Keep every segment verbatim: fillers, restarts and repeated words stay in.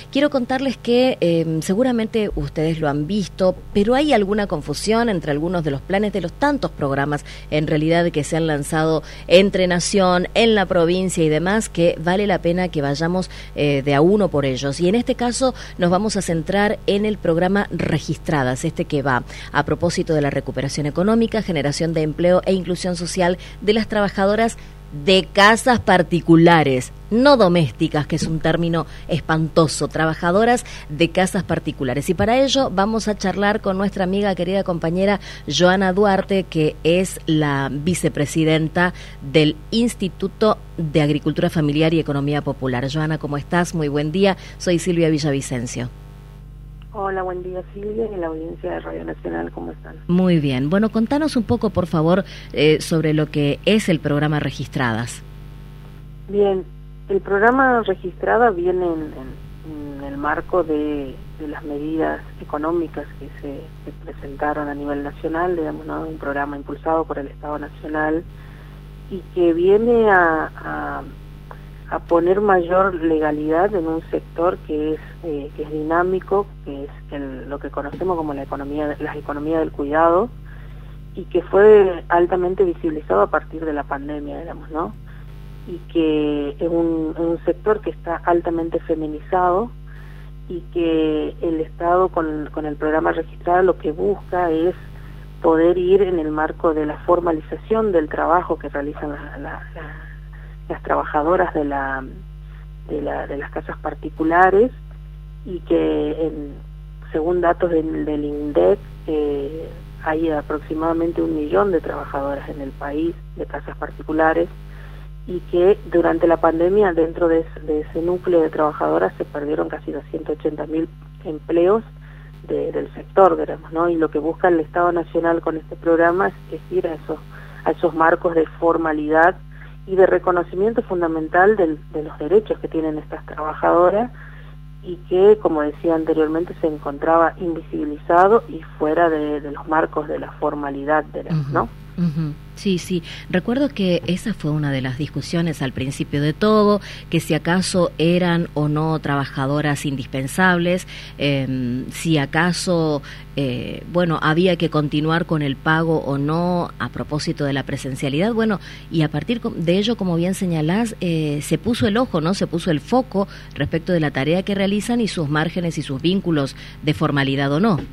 Quiero contarles que eh, seguramente ustedes lo han visto, pero hay alguna confusión entre algunos de los planes de los tantos programas en realidad que se han lanzado entre Nación, en la provincia y demás, que vale la pena que vayamos eh, de a uno por ellos. Y en este caso nos vamos a centrar en el programa Registradas, este que va a propósito de la recuperación económica, generación de empleo e inclusión social de las trabajadoras de casas particulares, no domésticas, que es un término espantoso, trabajadoras de casas particulares. Y para ello vamos a charlar con nuestra amiga, querida compañera Joana Duarte, que es la vicepresidenta del Instituto de Agricultura Familiar y Economía Popular. Joana, ¿cómo estás? Muy buen día. Soy Silvia Villavicencio. Hola, buen día Silvia y la audiencia de Radio Nacional, ¿cómo están? Muy bien. Bueno, contanos un poco, por favor, eh, sobre lo que es el programa Registradas. Bien, el programa Registrada viene en, en, en el marco de, de las medidas económicas que se, se presentaron a nivel nacional, digamos, ¿no? Un programa impulsado por el Estado Nacional y que viene a... a a poner mayor legalidad en un sector que es eh, que es dinámico, que es el, lo que conocemos como la economía la economía del cuidado, y que fue altamente visibilizado a partir de la pandemia, digamos, ¿no? Y que es un, un sector que está altamente feminizado y que el Estado con, con el programa Registrado lo que busca es poder ir en el marco de la formalización del trabajo que realizan la, la, la las trabajadoras de la, de la de las casas particulares, y que en, según datos del, del INDEC eh, hay aproximadamente un millón de trabajadoras en el país de casas particulares, y que durante la pandemia dentro de, de ese núcleo de trabajadoras se perdieron casi doscientos ochenta mil empleos de, del sector, digamos, ¿no? Y lo que busca el Estado Nacional con este programa es, es ir a esos, a esos marcos de formalidad y de reconocimiento fundamental del, de los derechos que tienen estas trabajadoras, y que, como decía anteriormente, se encontraba invisibilizado y fuera de, de los marcos de la formalidad, de la, uh-huh. ¿no? Uh-huh. Sí, sí. Recuerdo que esa fue una de las discusiones al principio de todo, que si acaso eran o no trabajadoras indispensables, eh, si acaso, eh, bueno, había que continuar con el pago o no a propósito de la presencialidad. Bueno, y a partir de ello, como bien señalás, eh, se puso el ojo, ¿no? Se puso el foco respecto de la tarea que realizan y sus márgenes y sus vínculos de formalidad o no.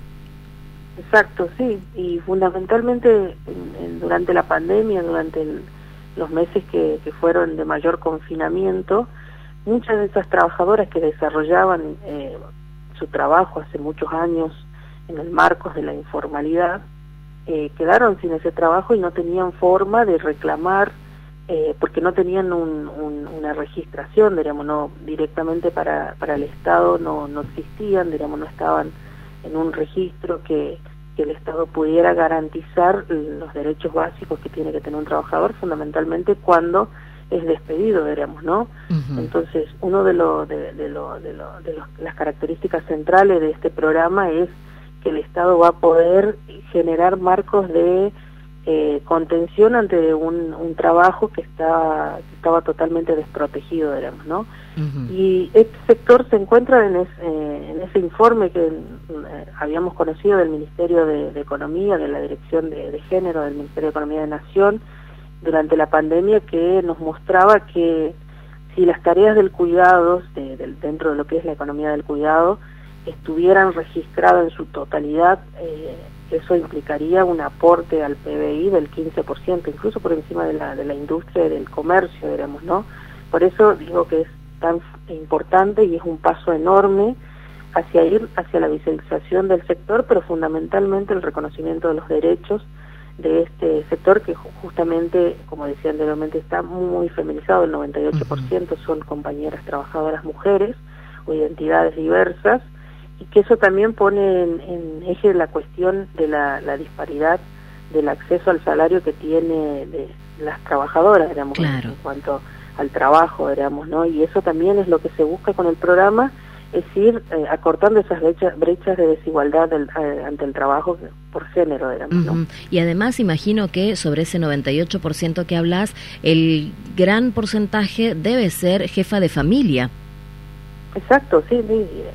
Exacto, sí, y fundamentalmente en, en, durante la pandemia, durante el, los meses que, que fueron de mayor confinamiento, muchas de esas trabajadoras que desarrollaban eh, su trabajo hace muchos años en el marco de la informalidad, eh, quedaron sin ese trabajo y no tenían forma de reclamar, eh, porque no tenían un, un, una registración, digamos, no directamente para, para el Estado, no, no existían, digamos, no estaban en un registro que, que el Estado pudiera garantizar los derechos básicos que tiene que tener un trabajador, fundamentalmente cuando es despedido, digamos, ¿no? Uh-huh. Entonces, uno de, lo, de, de, lo, de, lo, de los, las características centrales de este programa es que el Estado va a poder generar marcos de eh, contención ante un, un trabajo que, está, que estaba totalmente desprotegido, digamos, ¿no? Uh-huh. Y este sector se encuentra en, es, eh, en ese informe que eh, habíamos conocido del Ministerio de, de Economía, de la Dirección de, de Género del Ministerio de Economía de Nación, durante la pandemia, que nos mostraba que si las tareas del cuidado, de, de, dentro de lo que es la economía del cuidado, estuvieran registradas en su totalidad, eh, eso implicaría un aporte al P B I del quince por ciento, incluso por encima de la, de la industria y del comercio, digamos, ¿no? Por eso digo que es tan importante y es un paso enorme hacia ir hacia la visibilización del sector, pero fundamentalmente el reconocimiento de los derechos de este sector, que justamente, como decía anteriormente, está muy feminizado. El noventa y ocho por ciento son compañeras trabajadoras mujeres o identidades diversas, y que eso también pone en, en eje la cuestión de la, la disparidad del acceso al salario que tiene de las trabajadoras, digamos, claro, en cuanto al trabajo, digamos, ¿no? Y eso también es lo que se busca con el programa, es ir eh, acortando esas brechas, brechas de desigualdad del, eh, ante el trabajo por género, digamos, ¿no? Uh-huh. Y además imagino que sobre ese noventa y ocho por ciento que hablas, el gran porcentaje debe ser jefa de familia. Exacto, sí, sí.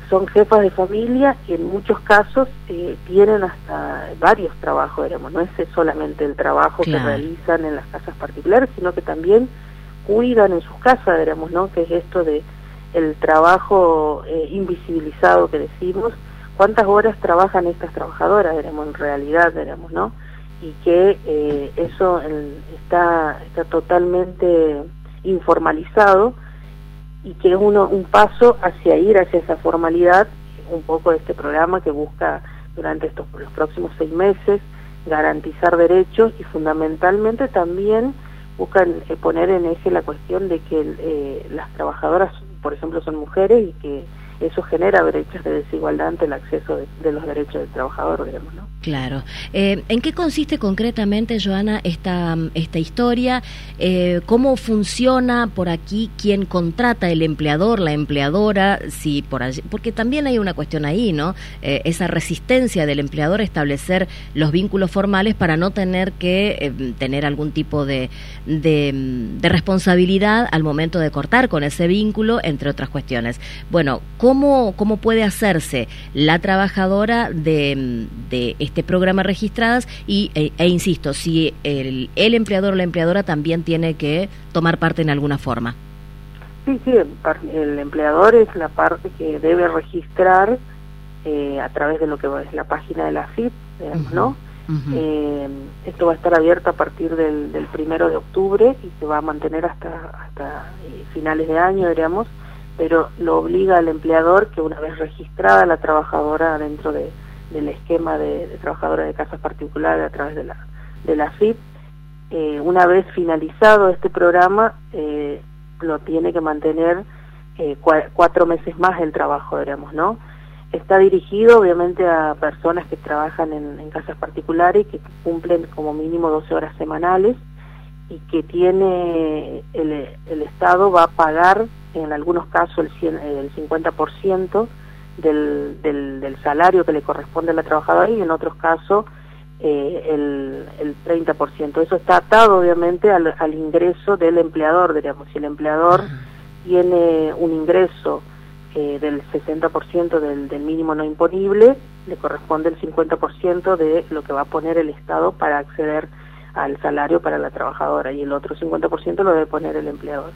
son jefas de familia y en muchos casos eh, tienen hasta varios trabajos, digamos, no es solamente el trabajo claro. que realizan en las casas particulares, sino que también cuidan en sus casas, digamos, ¿no? Que es esto de el trabajo eh, invisibilizado que decimos, cuántas horas trabajan estas trabajadoras, digamos, en realidad, digamos, ¿no? Y que eh, eso el, está, está totalmente informalizado, y que es uno un paso hacia ir hacia esa formalidad, un poco de este programa que busca durante estos los próximos seis meses garantizar derechos y fundamentalmente también buscan eh, poner en eje la cuestión de que eh, las trabajadoras, por ejemplo, son mujeres y que eso genera brechas de desigualdad ante el acceso de, de los derechos del trabajador, digamos, ¿no? Claro. Eh, ¿En qué consiste concretamente, Joana, esta, esta historia? Eh, ¿Cómo funciona por aquí? ¿Quién contrata, el empleador, la empleadora? Si por allí, porque también hay una cuestión ahí, ¿no? Eh, esa resistencia del empleador a establecer los vínculos formales para no tener que eh, tener algún tipo de, de, de responsabilidad al momento de cortar con ese vínculo, entre otras cuestiones. Bueno, ¿cómo, cómo puede hacerse la trabajadora de, de este programa registradas? Y, e, e insisto, si el, el empleador o la empleadora también tiene que tomar parte en alguna forma. Sí, sí, el, el empleador es la parte que debe registrar eh, a través de lo que es la página de la A F I P, digamos, uh-huh. ¿no? Uh-huh. Eh, esto va a estar abierto a partir del, del primero de octubre y se va a mantener hasta, hasta eh, finales de año, diríamos, pero lo obliga al empleador que una vez registrada la trabajadora dentro de, del esquema de, de trabajadora de casas particulares a través de la, de la A F I P, eh, una vez finalizado este programa, eh, lo tiene que mantener eh, cua, cuatro meses más el trabajo, diríamos, ¿no? Está dirigido obviamente a personas que trabajan en, en casas particulares y que cumplen como mínimo doce horas semanales y que tiene el, el Estado va a pagar en algunos casos el, cien, el cincuenta por ciento del, del, del salario que le corresponde a la trabajadora y en otros casos eh, el, el treinta por ciento. Eso está atado obviamente al, al ingreso del empleador, diríamos. Si el empleador tiene un ingreso eh, del sesenta por ciento del, del mínimo no imponible, le corresponde el cincuenta por ciento de lo que va a poner el Estado para acceder al salario para la trabajadora y el otro cincuenta por ciento lo debe poner el empleador.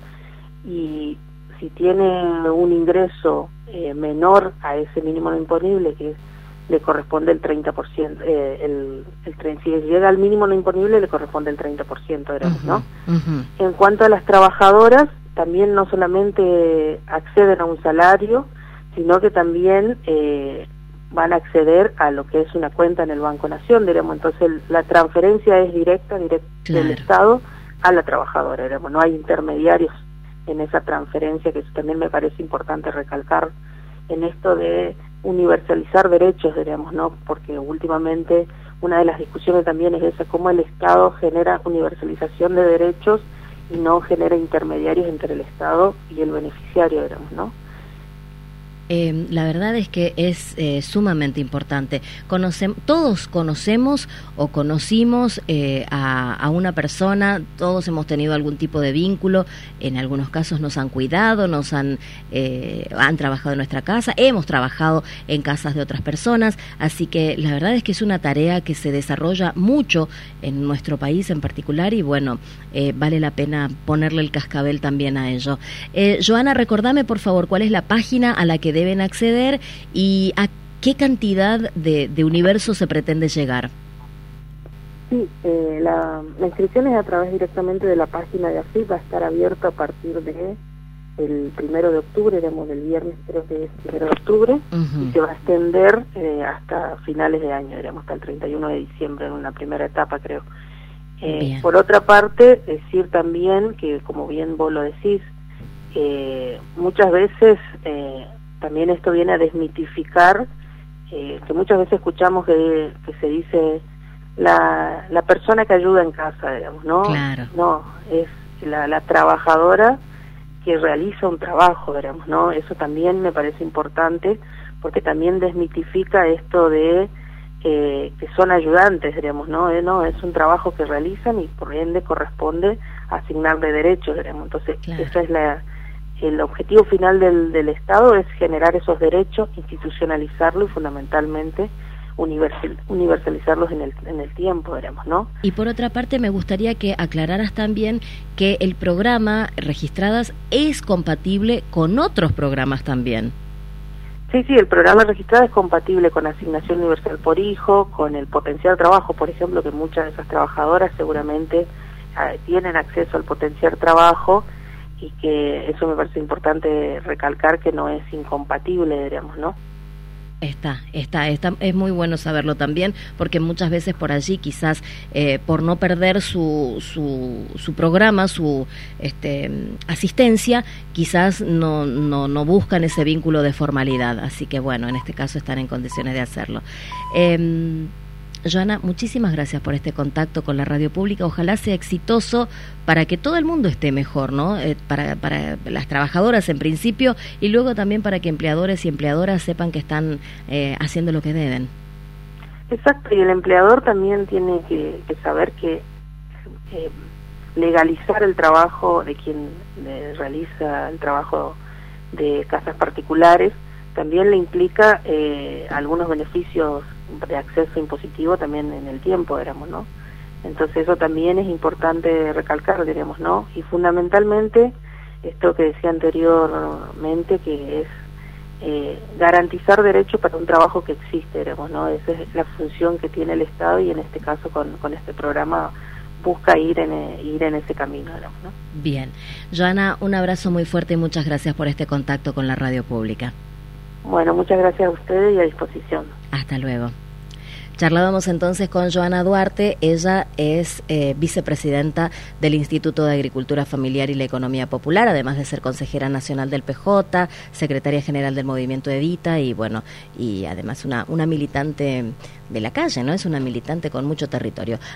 Y si tiene un ingreso eh, menor a ese mínimo no imponible, que le corresponde el treinta por ciento, eh, el, el, si llega al mínimo no imponible le corresponde el treinta por ciento, digamos, ¿no? Uh-huh. En cuanto a las trabajadoras, también no solamente acceden a un salario, sino que también eh, van a acceder a lo que es una cuenta en el Banco Nación, digamos. Entonces la transferencia es directa, directa claro. del Estado a la trabajadora, digamos. No hay intermediarios en esa transferencia, que eso también me parece importante recalcar en esto de universalizar derechos, digamos, ¿no? Porque últimamente una de las discusiones también es esa, cómo el Estado genera universalización de derechos y no genera intermediarios entre el Estado y el beneficiario, digamos, ¿no? Eh, la verdad es que es eh, sumamente importante. Conocem- todos conocemos o conocimos eh, a, a una persona, todos hemos tenido algún tipo de vínculo, en algunos casos nos han cuidado, nos han, eh, han trabajado en nuestra casa, hemos trabajado en casas de otras personas, así que la verdad es que es una tarea que se desarrolla mucho en nuestro país en particular y bueno, eh, vale la pena ponerle el cascabel también a ello. Eh, Joana, recordame por favor cuál es la página a la que deben acceder y a qué cantidad de, de universo se pretende llegar. Sí, eh, la, la inscripción es a través directamente de la página de A F I P, va a estar abierta a partir de el primero de octubre, digamos, del viernes creo que es primero de octubre, uh-huh. y se va a extender eh, hasta finales de año, digamos, hasta el treinta y uno de diciembre en una primera etapa, creo. Eh, por otra parte, decir también que, como bien vos lo decís, eh, muchas veces eh, también esto viene a desmitificar, eh, que muchas veces escuchamos que, que se dice la, la persona que ayuda en casa, digamos, ¿no? Claro. No, es la, la trabajadora que realiza un trabajo, digamos, ¿no? Eso también me parece importante, porque también desmitifica esto de eh, que son ayudantes, digamos, ¿no? Eh, no, es un trabajo que realizan y por ende corresponde asignarle derechos, digamos. Entonces, claro. esa es la el objetivo final del, del Estado es generar esos derechos, institucionalizarlos y fundamentalmente universal, universalizarlos en el, en el tiempo, veremos, ¿no? Y por otra parte me gustaría que aclararas también que el programa Registradas es compatible con otros programas también. Sí, sí, el programa Registrada es compatible con Asignación Universal por Hijo, con el Potenciar Trabajo, por ejemplo, que muchas de esas trabajadoras seguramente eh, tienen acceso al Potenciar Trabajo, y que eso me parece importante recalcar que no es incompatible, diríamos, ¿no? Está, está, está, es muy bueno saberlo también, porque muchas veces por allí quizás eh, por no perder su, su, su programa, su este, asistencia, quizás no, no, no buscan ese vínculo de formalidad, así que bueno, en este caso están en condiciones de hacerlo. Eh, Joana, muchísimas gracias por este contacto con la radio pública. Ojalá sea exitoso para que todo el mundo esté mejor, ¿no? Eh, para, para las trabajadoras en principio y luego también para que empleadores y empleadoras sepan que están eh, haciendo lo que deben. Exacto, y el empleador también tiene que, que saber que eh, legalizar el trabajo de quien de, realiza el trabajo de casas particulares también le implica eh, algunos beneficios de acceso impositivo también en el tiempo, digamos, ¿no? Entonces eso también es importante recalcar, diremos, ¿no? Y fundamentalmente esto que decía anteriormente, que es eh, garantizar derechos para un trabajo que existe, diremos, ¿no? Esa es la función que tiene el Estado y en este caso con, con este programa busca ir en, ir en ese camino, digamos, ¿no? Bien. Joana, un abrazo muy fuerte y muchas gracias por este contacto con la radio pública. Bueno, muchas gracias a ustedes y a disposición. Hasta luego. Charlábamos entonces con Joana Duarte, ella es eh, vicepresidenta del Instituto de Agricultura Familiar y la Economía Popular, además de ser consejera nacional del P J, secretaria general del Movimiento Evita y bueno, y además una, una militante de la calle, ¿no? Es una militante con mucho territorio.